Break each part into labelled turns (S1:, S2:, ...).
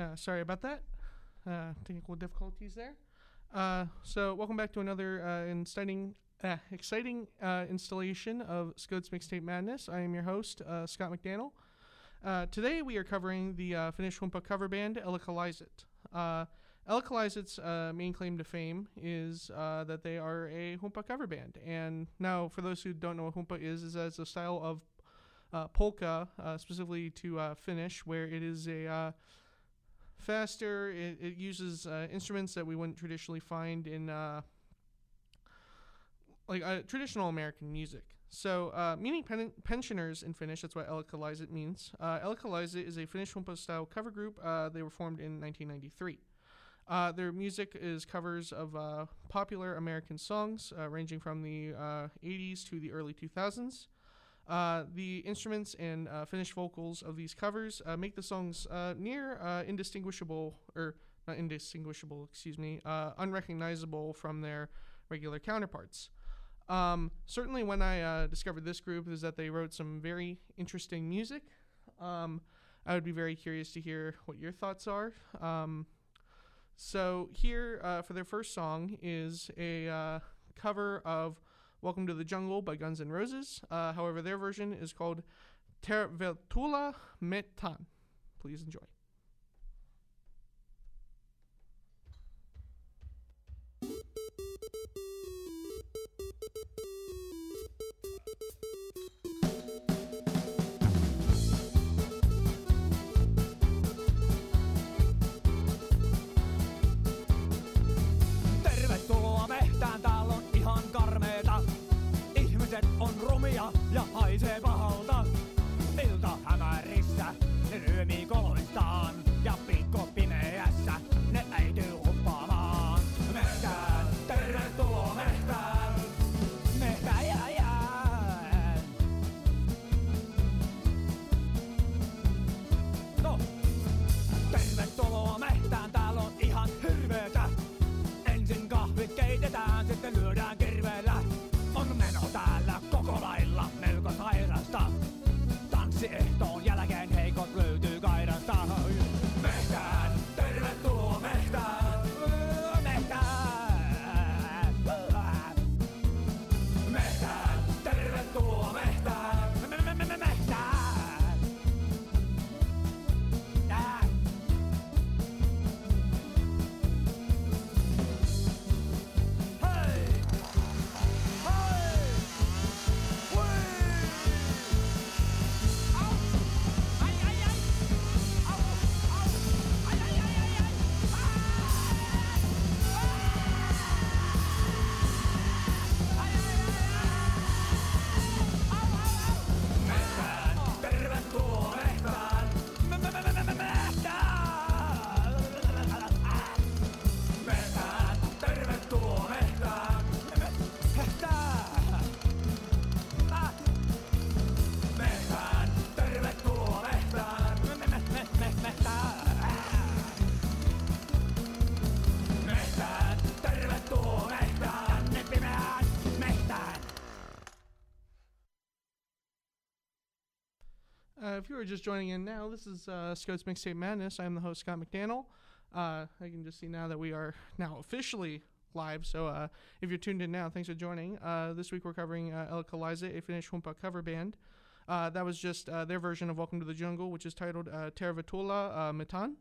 S1: Sorry about that. Technical difficulties there. So welcome back to another exciting installation of Scode's Mixtape Madness. I am your host, Scott McDaniel. Today we are covering the Finnish Humppa cover band Eläkeläiset. Eläkeläiset's main claim to fame is that they are a Humppa cover band. And now, for those who don't know what Humppa is as a style of polka, specifically to Finnish, where it is a faster. It uses instruments that we wouldn't traditionally find in traditional American music. So, meaning pensioners in Finnish, that's what Eläkeläiset means. Eläkeläiset is a Finnish Humppa-style cover group. They were formed in 1993. Their music is covers of popular American songs, ranging from the 80s to the early 2000s. The instruments and Finnish vocals of these covers make the songs unrecognizable from their regular counterparts. Certainly when I discovered this group is that they wrote some very interesting music. I would be very curious to hear what your thoughts are. So here for their first song is a cover of Welcome to the Jungle by Guns N' Roses. However, their version is called Tervetuloa Metsään. Please enjoy.
S2: Tervetuloa mehtään, täällä on ihan karmeeta. Ihmiset on rumia ja haisee pahalta. Ilta hämärissä ne ryömii koloistaan. Ja pikko pimeässä ne äityy huppaamaan. Mehtään, tervetuloa mehtään. Mehtään jää. No, tervetuloa mehtään, täällä on ihan hirveetä. Ensin kahvit keitetään, sitten lyödään kirveellä. On meno täällä koko lailla melko sairasta. Tanssiehtoon jälkeen heikot löytyy kairasta. Mehtään, tervetuloa mehtään. Mehtään. Mehtään, tervetuloa mehtään. Mehtään. Hei!
S1: If you are just joining in now, this is Scode's Mixtape Madness. I am the host, Scott McDaniel. I can just see now that we are now officially live, so if you're tuned in now, thanks for joining. This week we're covering Eläkeläiset, a Finnish Humppa cover band. That was just their version of Welcome to the Jungle, which is titled Tervetuloa Metsään.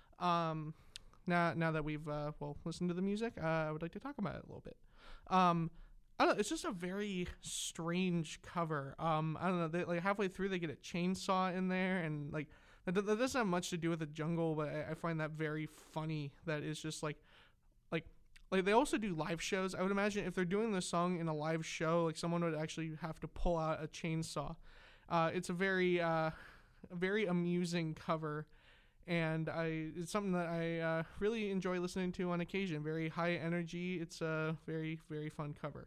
S1: Now that we've listened to the music, I would like to talk about it a little bit. I don't know, it's just a very strange cover. I don't know, they, halfway through they get a chainsaw in there, and that doesn't have much to do with the jungle, but I find that very funny. That is just like they also do live shows. I would imagine if they're doing this song in a live show, someone would actually have to pull out a chainsaw. It's a very amusing cover, and it's something that I really enjoy listening to on occasion. Very high energy. It's a very, very fun cover.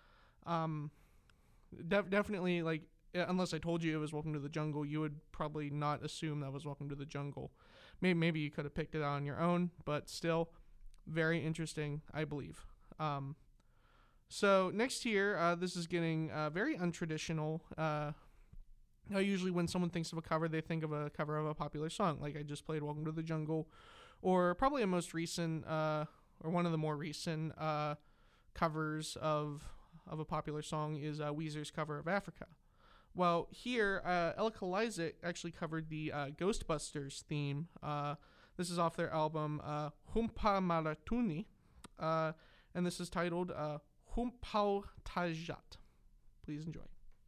S1: Definitely, unless I told you it was Welcome to the Jungle, you would probably not assume that was Welcome to the Jungle. Maybe you could have picked it out on your own, but still, very interesting, I believe. So next here, this is getting very untraditional. Usually when someone thinks of a cover, they think of a cover of a popular song. Like I just played Welcome to the Jungle, or probably a most recent, or one of the more recent covers of a popular song is Weezer's cover of Africa. Well, here, Ella Kalizik actually covered the Ghostbusters theme. This is off their album Humpa Maratuni, and this is titled Humpau Tajat. Please enjoy.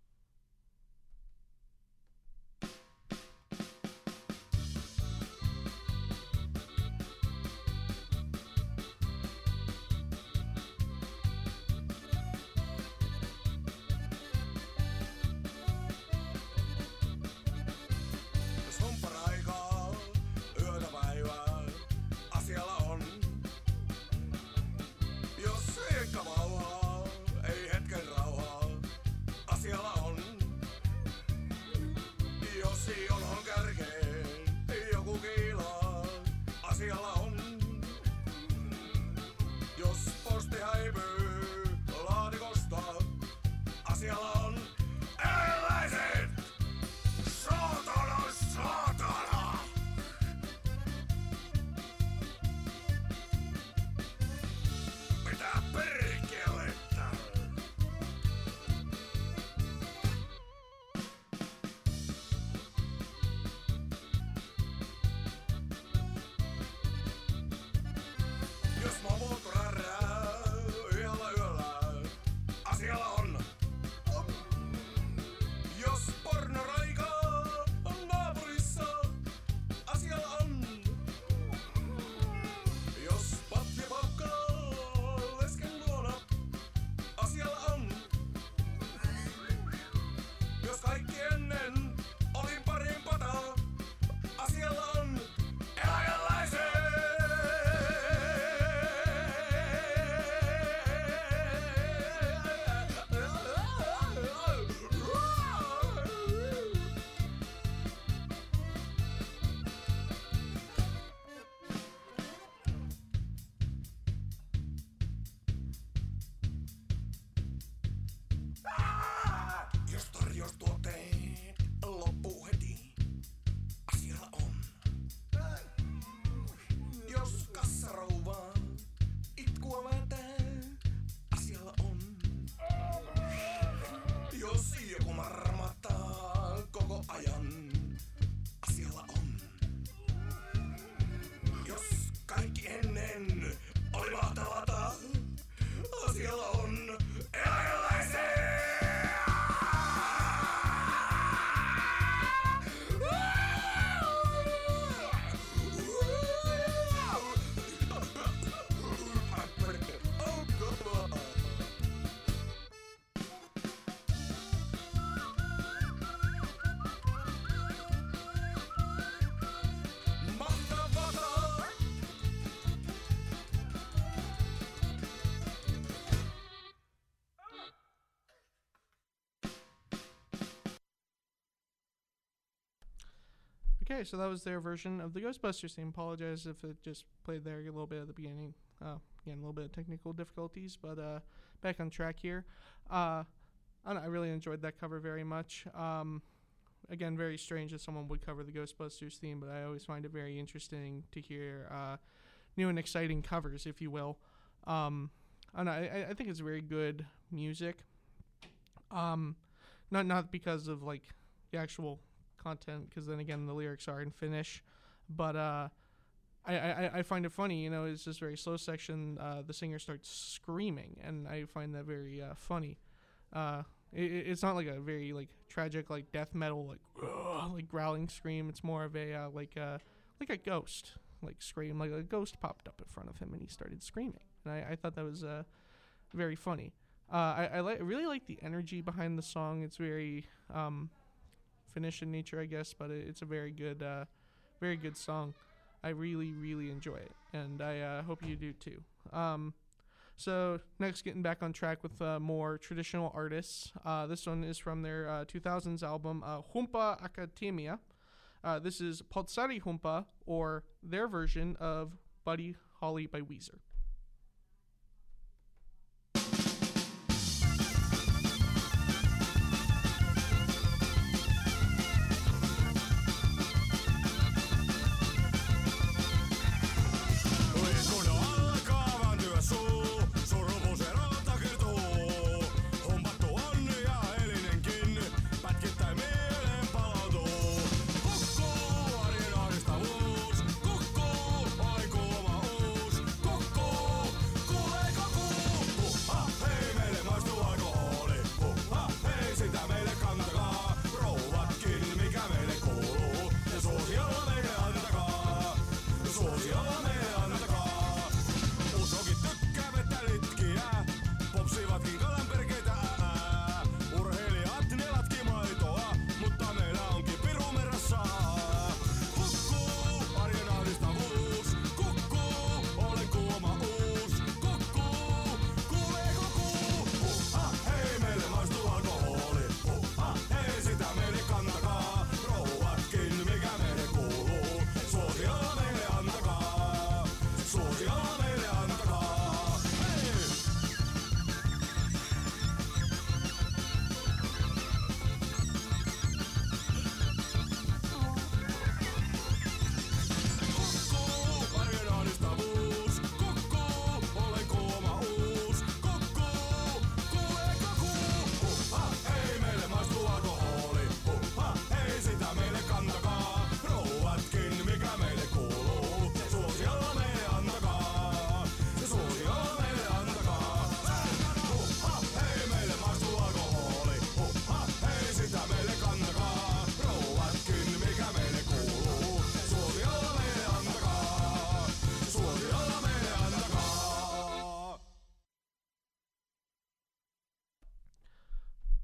S1: Okay, so that was their version of the Ghostbusters theme. Apologize if it just played there a little bit at the beginning. Again, a little bit of technical difficulties, but back on track here. I really enjoyed that cover very much. Again, very strange that someone would cover the Ghostbusters theme, but I always find it very interesting to hear new and exciting covers, if you will. I think it's very good music. Not because of like the actual content, because then again the lyrics are in Finnish, but I find it funny. It's just very slow section. The singer starts screaming, and I find that very funny. It's not like a very like tragic like death metal like growling scream. It's more of a like a ghost like scream, like a ghost popped up in front of him and he started screaming, and I thought that was very funny. I really like the energy behind the song. It's very Finnish in nature, I guess, but it's a very good song. I really, really enjoy it, and I hope you do too. So next, getting back on track with more traditional artists. This one is from their 2000s album, Humpa Akatemia. This is Potsari Humpa, or their version of Buddy Holly by Weezer.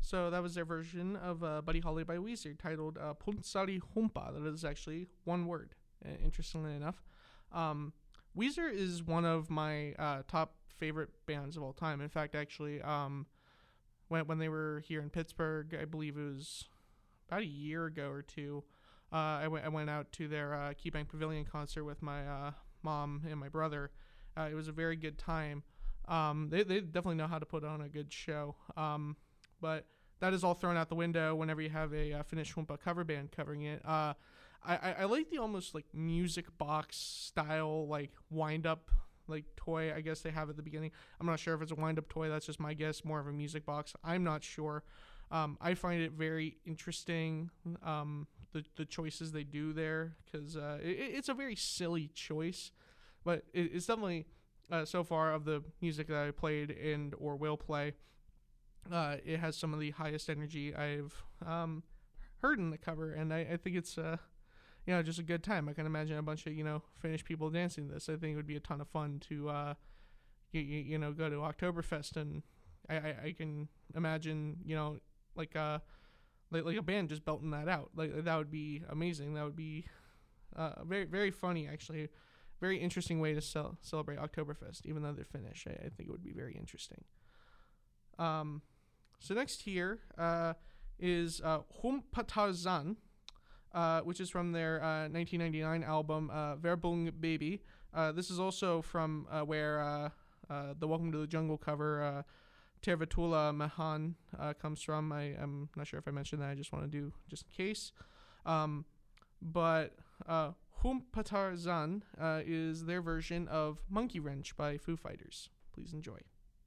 S1: So that was their version of Buddy Holly by Weezer, titled Punsari Humpa. That is actually one word, interestingly enough. Weezer is one of my top favorite bands of all time. In fact, actually, when they were here in Pittsburgh, I believe it was about a year ago or two, I went out to their KeyBank Pavilion concert with my mom and my brother. It was a very good time. They definitely know how to put on a good show. But that is all thrown out the window whenever you have a Finnish Humpa cover band covering it. I like the almost like music box style, like wind up like toy I guess they have at the beginning. I'm not sure if it's a wind up toy. That's just my guess. More of a music box. I'm not sure. I find it very interesting, the choices they do there, because it's a very silly choice, but it's definitely so far of the music that I played and or will play. It has some of the highest energy I've heard in the cover, and I think it's just a good time. I can imagine a bunch of Finnish people dancing this. I think it would be a ton of fun to go to Oktoberfest, and I can imagine like a band just belting that out. Like that would be amazing. That would be very very funny, actually. Very interesting way to celebrate Oktoberfest, even though they're Finnish. I think it would be very interesting. So next here is Humpatazan, which is from their 1999 album Verbung Baby. This is also from where the Welcome to the Jungle cover Tervetuloa Mahan comes from. I'm not sure if I mentioned that. I just want to do just in case. But Humpatazan is their version of Monkey Wrench by Foo Fighters. Please enjoy.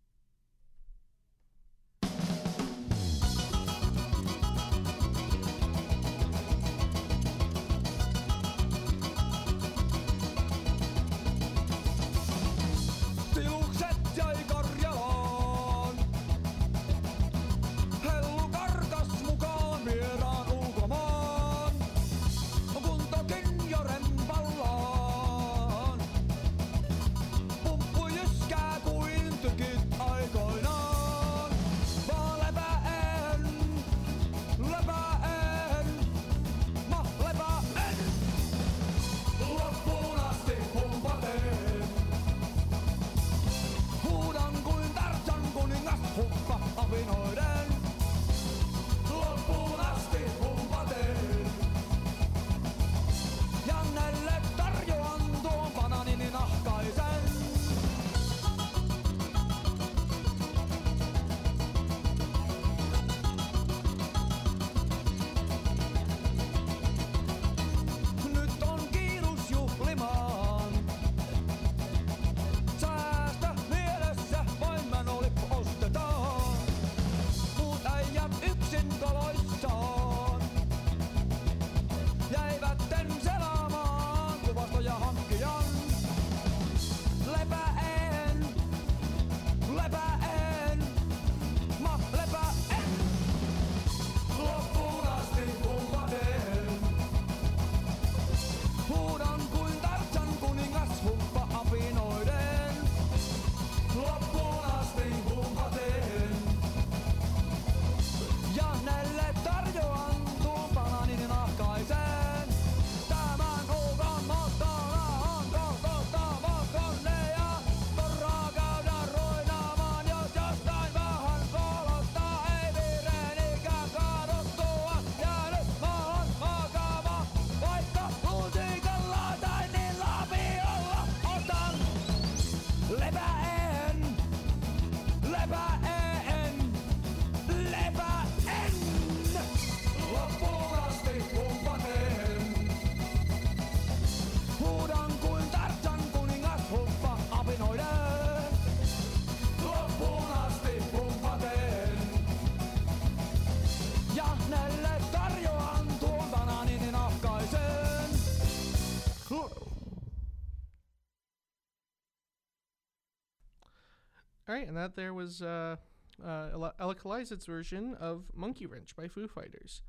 S1: All right, and that there was Ella Kalizit's version of Monkey Wrench by Foo Fighters.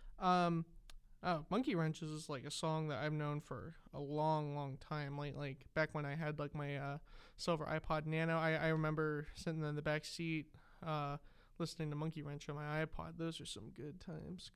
S1: Monkey Wrench is like a song that I've known for a long, long time. Like back when I had like my silver iPod Nano, I remember sitting in the back seat, listening to Monkey Wrench on my iPod. Those are some good times.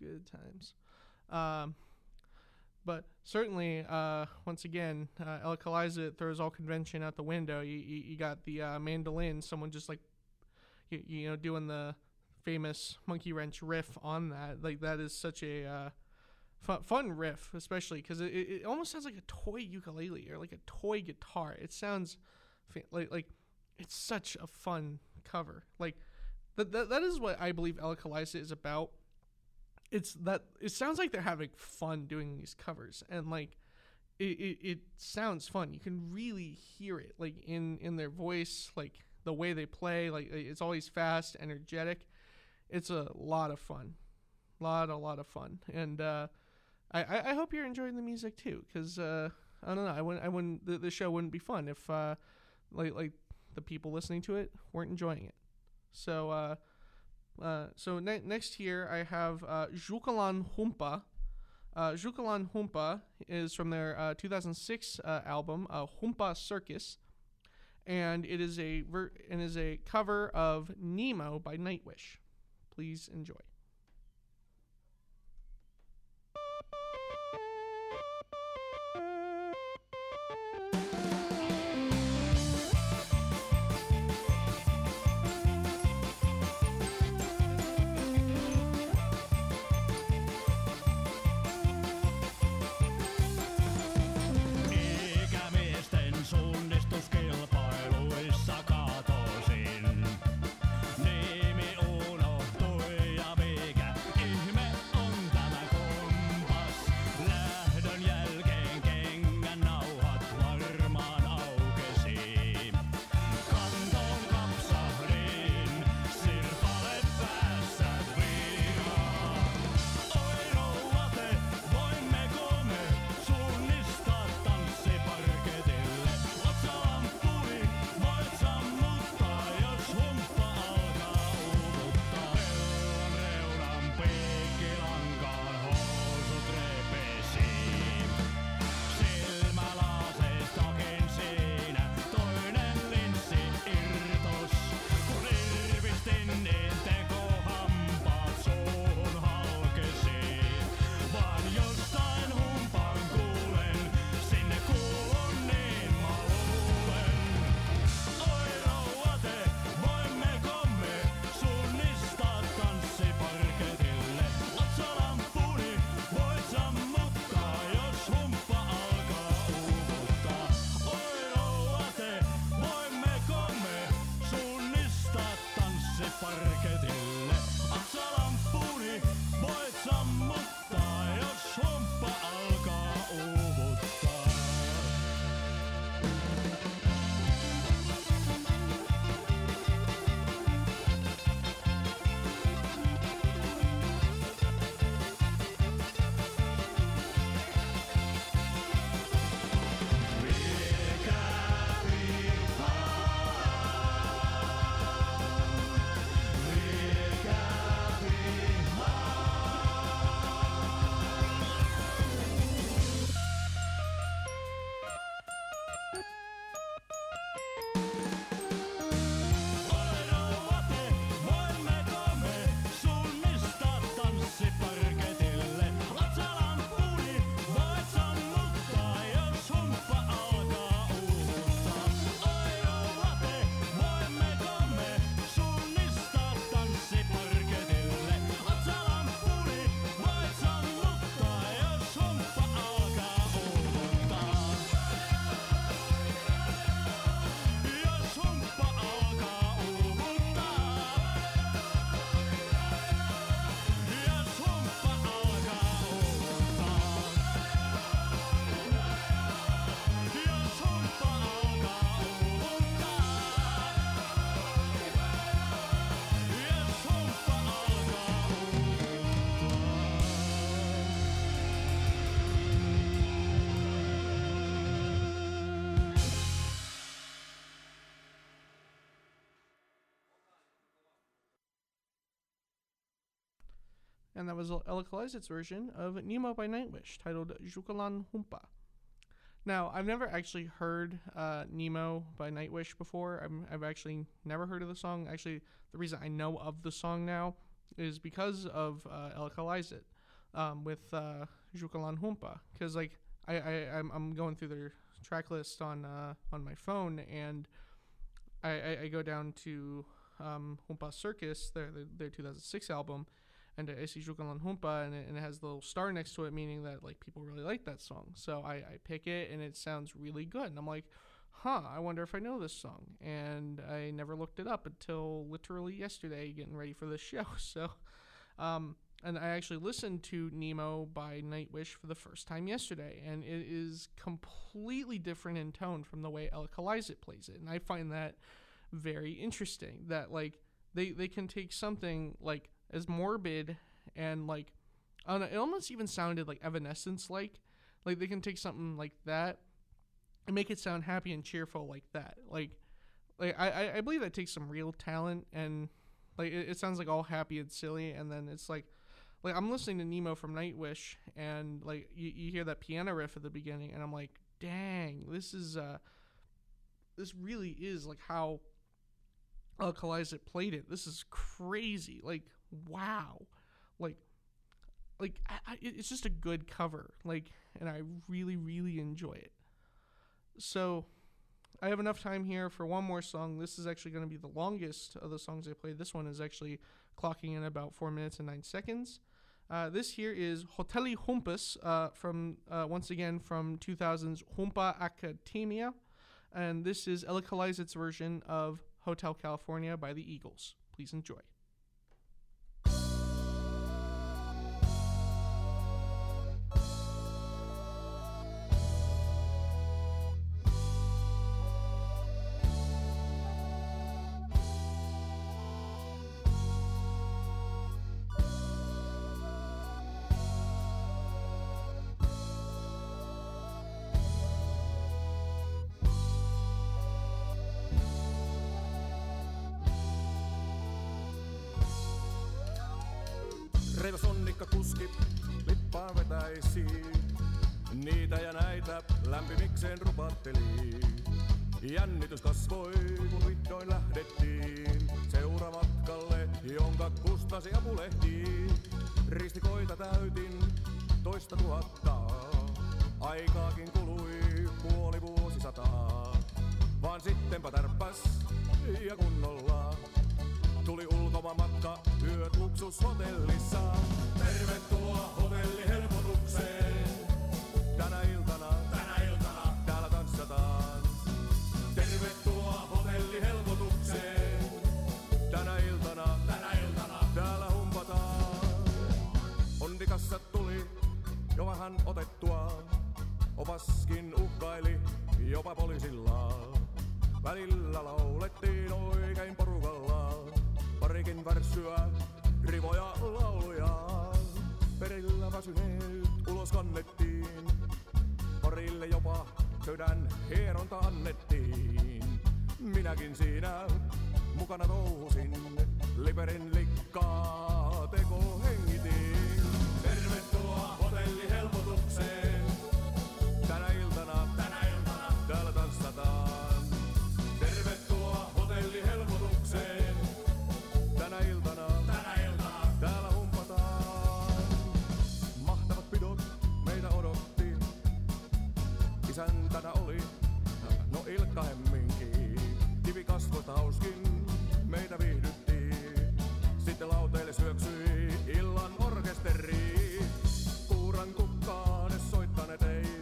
S1: But certainly, once again, El Kaliza throws all convention out the window. You got the mandolin, someone just like, doing the famous Monkey Wrench riff on that. Like, that is such a fun riff, especially because it almost sounds like a toy ukulele or like a toy guitar. It sounds like it's such a fun cover. Like, that is what I believe El Kaliza is about. It's that it sounds like they're having fun doing these covers, and like it sounds fun. You can really hear it like in their voice, like the way they play. Like, it's always fast, energetic. It's a lot of fun, lot of fun, and I hope you're enjoying the music too, because I don't know, I wouldn't the show wouldn't be fun if like the people listening to it weren't enjoying it. So next here I have Jukalan Humpa. Jukalan Humpa is from their 2006 album Humpa Circus, and it is a cover of Nemo by Nightwish. Please enjoy.
S2: Suunnistuskilpailuissa katosin. Nimi unohtui ja mikä ihme on tämä kompas. Lähdön jälkeen kengän nauhat varmaan aukesi. Kantoon kapsahdin, sirpale päässä viiraa. Oi rouvate, voimmeko me suunnistaa tanssiparketille? Otsalampuni voit sammuttaa, jos humppa alkaa uuvuttaa. Pellon reunan piikkilankaan housut repesiin. Silmälaseistakin siinä toinen linssi irtos. Kun irvistin, niin tekohampaat suuhun halkesiin. Vaan jostain humpan kuulen, sinne kuulun niin mä luulen. Oi rouvate, voimmeko me suunnistaa tanssiparketille? Otsalampuni voit sammuttaa, jos humppa alkaa uuvuttaa. Oi rouvate, voimmeko me suunnistaa tanssiparketille? Otsalampuni voit sammuttaa, jos humppa alkaa uuvuttaa. Oi rouvate, voimmeko me suunnistaa tanssiparketille? Otsalampuni voit sammuttaa, jos humppa alkaa uuvuttaa. Oi rouvate, voimmeko me suunnistaa tanssiparketille? Otsalampuni voit sammuttaa, jos humppa alkaa uuvuttaa. Jos humppa alkaa uuvuttaa. Jos humppa alkaa uuvuttaa. Jos humppa alkaa uuvuttaa. Jos humppa
S1: And that was El Kalizit's version of Nemo by Nightwish, titled Jukalan Humpa. Now, I've never actually heard Nemo by Nightwish before. I've actually never heard of the song. Actually, the reason I know of the song now is because of El Kalizit with Jukalan Humpa. Because like I'm going through their track list on my phone, and I go down to Humpa Circus, their 2006 album, and I see Jukalan Humpa, and it has the little star next to it, meaning that like people really like that song. So I pick it, and it sounds really good, and I'm like, I wonder if I know this song. And I never looked it up until literally yesterday, getting ready for this show. So, and I actually listened to Nemo by Nightwish for the first time yesterday, and it is completely different in tone from the way El Kalizit plays it, and I find that very interesting. That like they can take something like as morbid and like, I don't know, it almost even sounded like Evanescence like they can take something like that and make it sound happy and cheerful like that. Like I believe that takes some real talent, and like it sounds like all happy and silly, and then it's like I'm listening to Nemo from Nightwish, and like you hear that piano riff at the beginning, and I'm like, dang, this really is like how El Kalizit played it. This is crazy. Like, wow. It's just a good cover. Like, and I really, really enjoy it. So I have enough time here for one more song. This is actually going to be the longest of the songs I played. This one is actually clocking in about 4 minutes and 9 seconds. This here is Hoteli Humpus from once again from 2000's Humpa Academia, and this is El Kalizit's version of Hotel California by the Eagles. Please enjoy.
S3: Reivä sonnikka kuski, lippaan vetäisi. Niitä ja näitä lämpimikseen rupatteli. Jännitys kasvoi, kun vihdoin lähdettiin seuramatkalle, jonka kustasi apulehti. Ristikoita täytin 2,000. Aikaakin kului puoli vuosisataa. Vaan sittenpä tärppäs ja kunnolla. Tuli ulkomaanmatka, yöt luksushotellissa. Tervetuloa hotellihelpotukseen. Tänä iltana täällä tanssataan. Tervetuloa hotellihelpotukseen. Tänä iltana täällä humpataan. Ondikassa tuli jo vähän otettua. Opaskin uhkaili jopa poliisilla. Välillä laulettiin oikein porukalla. Parikin värssyä, rivoja lauluja. Perillä väsyneet ulos kannettiin. Parille jopa sydän hieronta annettiin. Minäkin siinä mukana touhusin. Liperin likkaa teko hengitin. Tervetuloa hotellihelpotukseen. Tänä iltana täällä tanssataan. Tervetuloa hotellihelpotukseen. Tänä iltana täällä humpataan. Mahtavat pidot meitä odotti. Isäntänä oli, no Ilkka Hemminki. Kivikasvoista hauskin meitä viihdytti. Sitten lauteille syöksyi illan orkesteri. Kuuran kukkaan ne soittaneet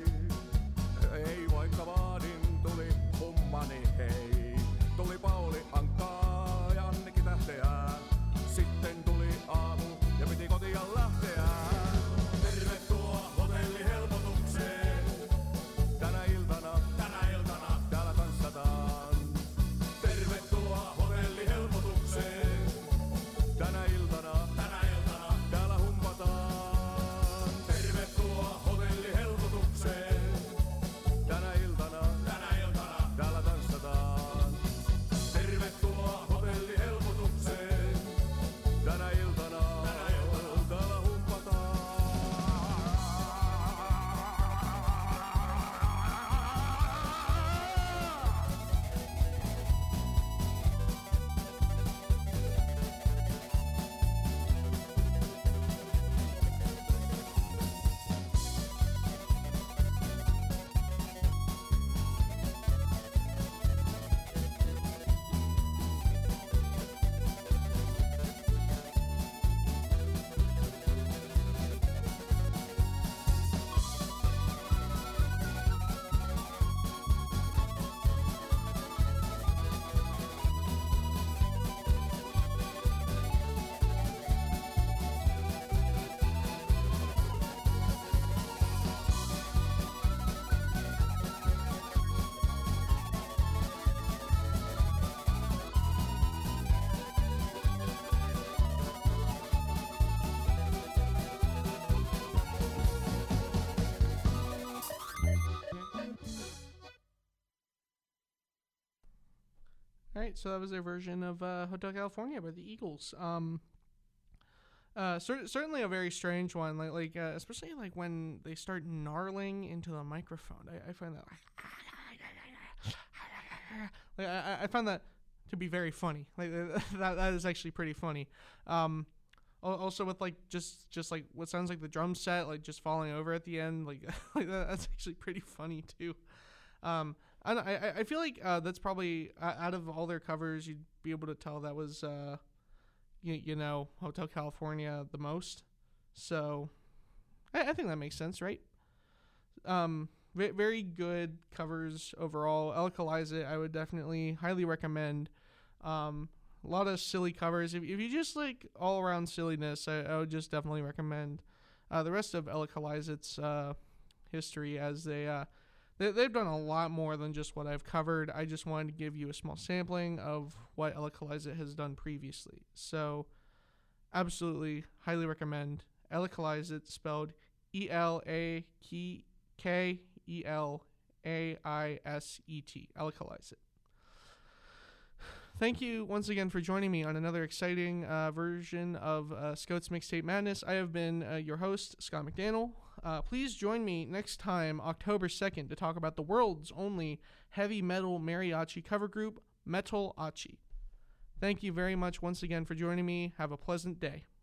S3: ei vaikka vaadin tuli hummani hei. Tuli Pauli Ankkaa ja Annikki Tähteä. Sitten tuli aamu ja piti kotia lähteä. Tervetuloa hotellihelpotukseen. Tänä iltana
S1: right, so that was their version of Hotel California by the Eagles. Certainly a very strange one, especially like when they start gnarling into the microphone. I find that I found that to be very funny. Like that is actually pretty funny. Also with like just like what sounds like the drum set like just falling over at the end, like that's actually pretty funny too. I feel like that's probably out of all their covers, you'd be able to tell that was Hotel California the most. So I think that makes sense, right? Very good covers overall. Alkalize I would definitely highly recommend. A lot of silly covers. If you just like all around silliness, I would just definitely recommend the rest of Alkalize's history, as they've done a lot more than just what I've covered. I just wanted to give you a small sampling of what Alkalize has done previously. So absolutely highly recommend Alkalize, spelled ELAKELAISET, Alkalize. Thank you once again for joining me on another exciting version of Scout's Mixtape Madness. I have been your host, Scott McDaniel. Please join me next time, October 2nd, to talk about the world's only heavy metal mariachi cover group, Metal Achi. Thank you very much once again for joining me. Have a pleasant day.